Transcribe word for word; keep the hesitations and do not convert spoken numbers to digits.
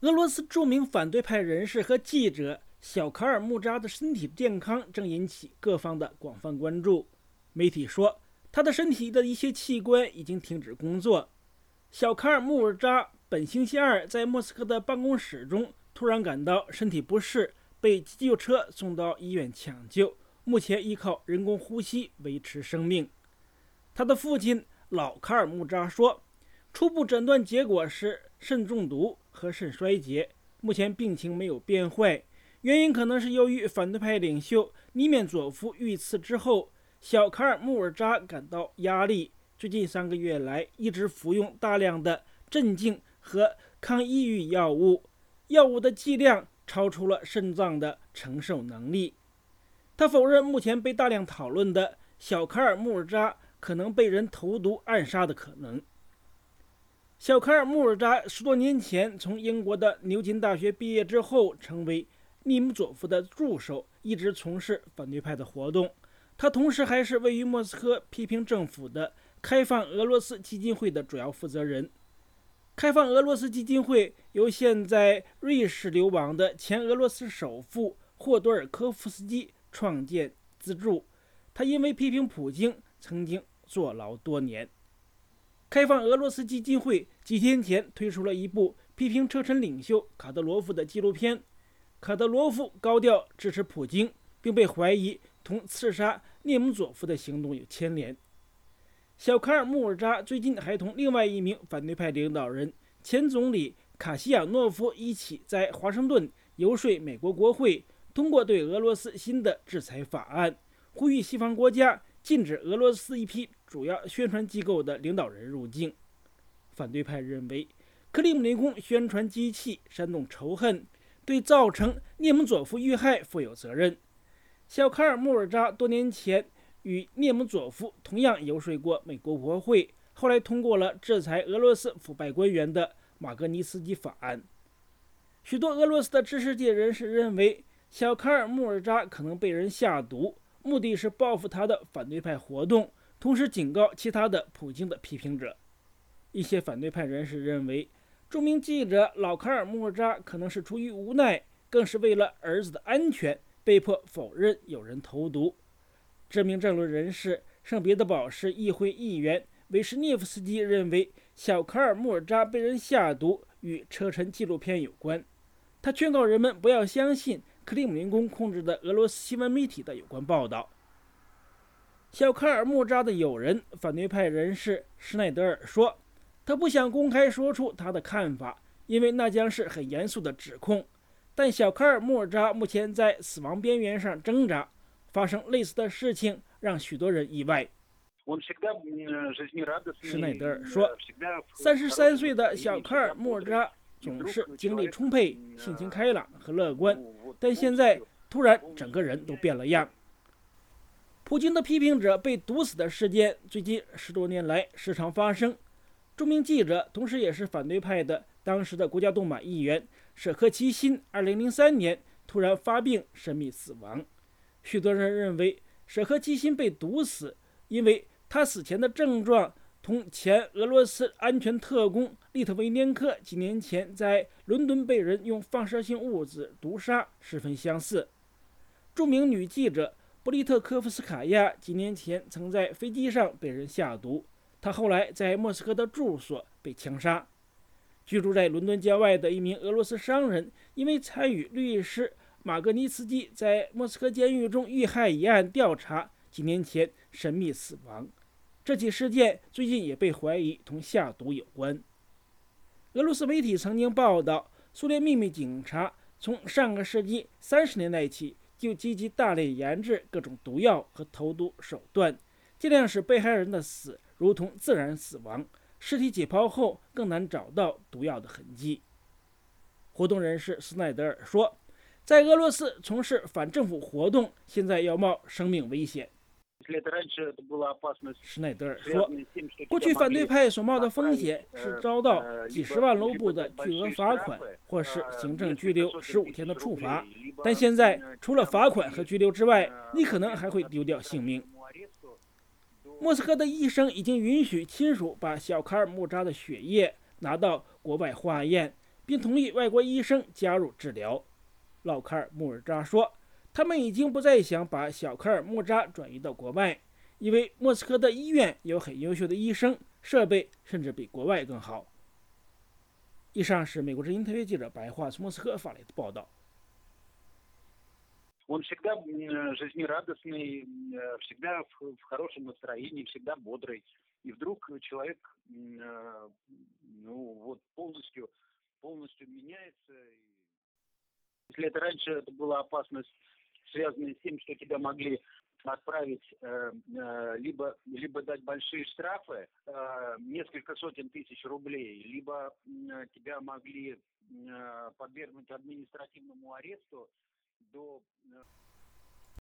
俄罗斯著名反对派人士和记者小卡尔穆扎的身体健康正引起各方的广泛关注。媒体说，他的身体的一些器官已经停止工作。小卡尔穆扎本星期二在莫斯科的办公室中突然感到身体不适，被急救车送到医院抢救，目前依靠人工呼吸维持生命。他的父亲老卡尔穆扎说，初步诊断结果是肾中毒和肾衰竭，目前病情没有变坏，原因可能是由于反对派领袖尼缅佐夫遇刺之后，小卡尔穆尔扎感到压力，最近三个月来一直服用大量的镇静和抗抑郁药物，药物的剂量超出了肾脏的承受能力。他否认目前被大量讨论的小卡尔穆尔扎可能被人投毒暗杀的可能。小卡尔穆尔扎十多年前从英国的牛津大学毕业之后，成为尼姆佐夫的助手，一直从事反对派的活动。他同时还是位于莫斯科批评政府的开放俄罗斯基金会的主要负责人。开放俄罗斯基金会由现在瑞士流亡的前俄罗斯首富霍多尔科夫斯基创建资助，他因为批评普京曾经坐牢多年。开放俄罗斯基金会几天前推出了一部批评车臣领袖卡德罗夫的纪录片。卡德罗夫高调支持普京，并被怀疑同刺杀涅姆佐夫的行动有牵连。小卡尔穆尔扎最近还同另外一名反对派领导人前总理卡西亚诺夫一起在华盛顿游说美国国会通过对俄罗斯新的制裁法案，呼吁西方国家禁止俄罗斯一批主要宣传机构的领导人入境。反对派认为，克里姆林宫宣传机器煽动仇恨，对造成涅姆佐夫遇害负有责任。小卡尔穆尔扎多年前与涅姆佐夫同样游说过美国国会，后来通过了制裁俄罗斯腐败官员的马格尼斯基法案。许多俄罗斯的知识界人士认为，小卡尔穆尔扎可能被人下毒，目的是报复他的反对派活动，同时警告其他的普京的批评者。一些反对派人士认为，著名记者老卡尔穆尔扎可能是出于无奈，更是为了儿子的安全，被迫否认有人投毒。知名政论人士圣彼得堡市议会议员维什涅夫斯基认为，小卡尔穆尔扎被人下毒与车臣纪录片有关。他劝告人们不要相信克里姆林宫控制的俄罗斯新闻媒体的有关报道。小卡尔穆扎的友人反对派人士施耐德尔说，他不想公开说出他的看法，因为那将是很严肃的指控。但小卡尔穆尔扎目前在死亡边缘上挣扎，发生类似的事情让许多人意外。施耐德尔说，三十三岁的小卡尔穆尔扎总是精力充沛、性情开朗和乐观，但现在突然整个人都变了样。普京的批评者被毒死的事件最近十多年来时常发生。著名记者，同时也是反对派的当时的国家杜马议员舍克齐辛二零零三年突然发病神秘死亡。许多人认为舍克齐辛被毒死，因为他死前的症状同前俄罗斯安全特工利特维年科几年前在伦敦被人用放射性物质毒杀十分相似。著名女记者布利特科夫斯卡娅几年前曾在飞机上被人下毒，她后来在莫斯科的住所被枪杀。居住在伦敦郊外的一名俄罗斯商人，因为参与律师马格尼茨基在莫斯科监狱中遇害一案调查，几年前神秘死亡。这起事件最近也被怀疑同下毒有关。俄罗斯媒体曾经报道，苏联秘密警察从上个世纪三十年代起就积极大力研制各种毒药和投毒手段，尽量使被害人的死如同自然死亡，尸体解剖后更难找到毒药的痕迹。活动人士斯奈德尔说，在俄罗斯从事反政府活动现在要冒生命危险。施耐德尔说，过去反对派所冒的风险是遭到几十万卢布的巨额罚款，或是行政拘留十五天的处罚，但现在除了罚款和拘留之外，你可能还会丢掉性命。莫斯科的医生已经允许亲属把小卡尔穆扎的血液拿到国外化验， 并同意外国医生加入治疗。老卡尔穆尔扎说，他们已经不再想把小卡尔穆扎转移到国外，因为莫斯科的医院有很优秀的医生，设备甚至比国外更好。以上是美国之音特约记者白桦从莫斯科发来的报道。 Он всегда жизнерадостный, всегда в хорошем настроении, всегда бодрый. И вдруг человек, ну вот полностью, полностью меняется. Если это раньше это была опасность, связанная с тем, что тебя могли отправить, либо, либо дать большие штрафы, несколько сотен тысяч рублей, либо тебя могли подвергнуть административному аресту до